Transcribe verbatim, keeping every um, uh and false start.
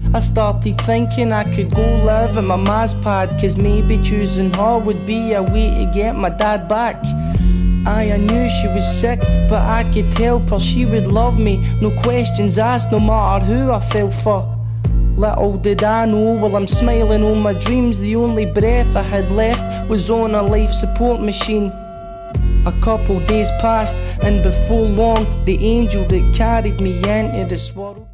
I started thinking I could go live in my ma's pad, cause maybe choosing her would be a way to get my dad back. Aye, I knew she was sick, but I could help her, she would love me, no questions asked, no matter who I fell for. Little did I know, while I'm smiling on my dreams, the only breath I had left was on a life support machine. A couple days passed, and before long, the angel that carried me into this world